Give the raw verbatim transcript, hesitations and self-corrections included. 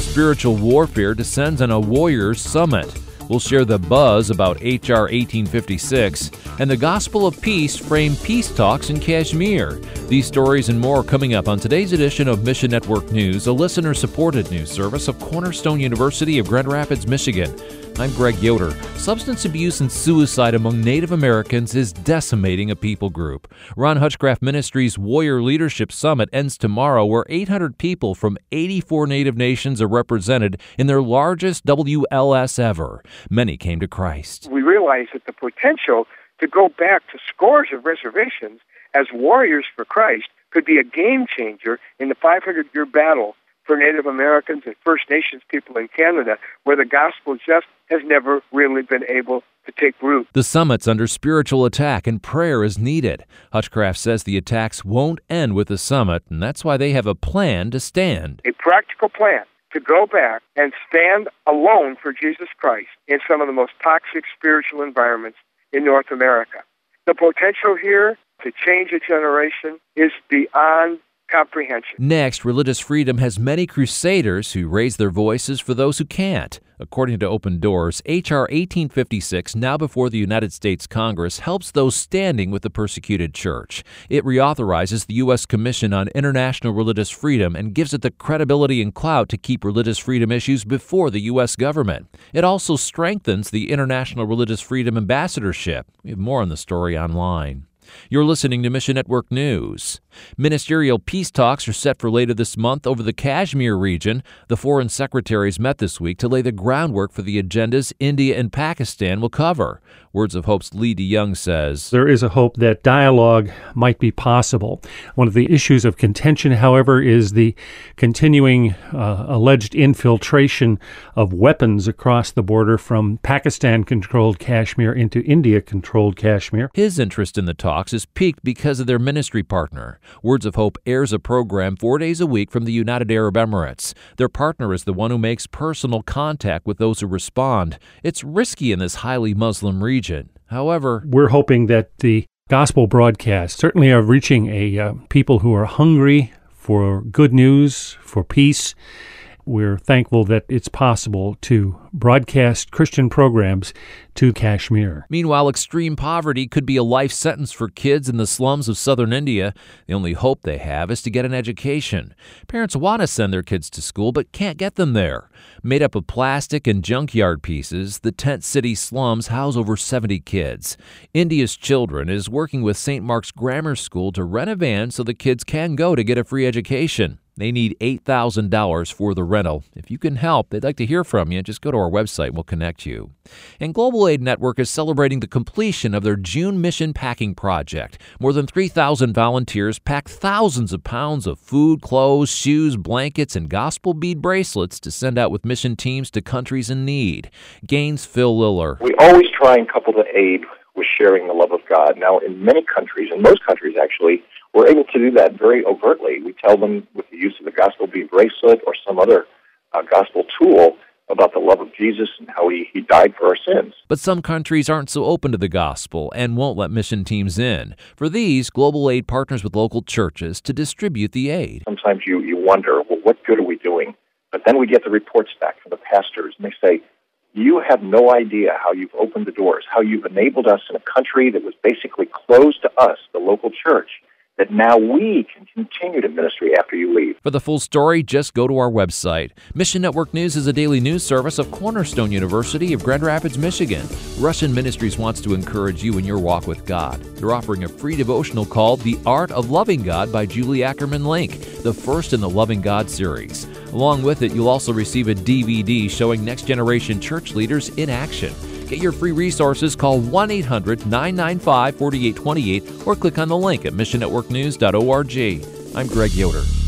spiritual warfare descends on a warriors' summit. We'll share the buzz about H R eighteen fifty-six, and the gospel of peace frame peace talks in Kashmir. These stories and more coming up on today's edition of Mission Network News, a listener-supported news service of Cornerstone University of Grand Rapids, Michigan. I'm Greg Yoder. Substance abuse and suicide among Native Americans is decimating a people group. Ron Hutchcraft Ministries Warrior Leadership Summit ends tomorrow, where eight hundred people from eighty-four Native nations are represented in their largest W L S ever. Many came to Christ. We realize that the potential to go back to scores of reservations as warriors for Christ could be a game changer in the five hundred year battle for Native Americans and First Nations people in Canada, where the gospel just has never really been able to take root. The summit's under spiritual attack and prayer is needed. Hutchcraft says the attacks won't end with the summit, and that's why they have a plan to stand. A practical plan to go back and stand alone for Jesus Christ in some of the most toxic spiritual environments in North America. The potential here to change a generation is beyond comprehension. Next, Religious Freedom has many crusaders who raise their voices for those who can't. According to Open Doors, H R eighteen fifty-six, now before the United States Congress, helps those standing with the persecuted church. It reauthorizes the U S Commission on International Religious Freedom and gives it the credibility and clout to keep religious freedom issues before the U S government. It also strengthens the International Religious Freedom Ambassadorship. We have more on the story online. You're listening to Mission Network News. Ministerial peace talks are set for later this month over the Kashmir region. The foreign secretaries met this week to lay the groundwork for the agendas India and Pakistan will cover. Words of Hope's Lee DeYoung says, there is a hope that dialogue might be possible. One of the issues of contention, however, is the continuing uh, alleged infiltration of weapons across the border from Pakistan-controlled Kashmir into India-controlled Kashmir. His interest in the talks is piqued because of their ministry partner. Words of Hope airs a program four days a week from the United Arab Emirates. Their partner is the one who makes personal contact with those who respond. It's risky in this highly Muslim region. However, we're hoping that the gospel broadcasts certainly are reaching a uh, people who are hungry for good news, for peace. We're thankful that it's possible to broadcast Christian programs to Kashmir. Meanwhile, extreme poverty could be a life sentence for kids in the slums of southern India. The only hope they have is to get an education. Parents want to send their kids to school but can't get them there. Made up of plastic and junkyard pieces, the tent city slums house over seventy kids. India's Children is working with Saint Mark's Grammar School to rent a van so the kids can go to get a free education. They need eight thousand dollars for the rental. If you can help, they'd like to hear from you. Just go to our website and we'll connect you. And Global Aid Network is celebrating the completion of their June mission packing project. More than three thousand volunteers packed thousands of pounds of food, clothes, shoes, blankets, and gospel bead bracelets to send out with mission teams to countries in need. Gaines Phil Liller. We always try and couple the aid with sharing the love of God. Now, in many countries, in most countries actually, we're able to do that very overtly. We tell them with the use of the gospel bead bracelet or some other uh, gospel tool about the love of Jesus and how he, he died for our sins. But some countries aren't so open to the gospel and won't let mission teams in. For these, Global Aid partners with local churches to distribute the aid. Sometimes you, you wonder, well, what good are we doing? But then we get the reports back from the pastors, and they say, you have no idea how you've opened the doors, how you've enabled us in a country that was basically closed to us, the local church, that now we can continue to ministry after you leave. For the full story, just go to our website. Mission Network News is a daily news service of Cornerstone University of Grand Rapids, Michigan. Russian Ministries wants to encourage you in your walk with God. They're offering a free devotional called The Art of Loving God by Julie Ackerman Link, the first in the Loving God series. Along with it, you'll also receive a D V D showing next generation church leaders in action. Get your free resources, call one eight hundred nine nine five four eight two eight or click on the link at mission network news dot org. I'm Greg Yoder.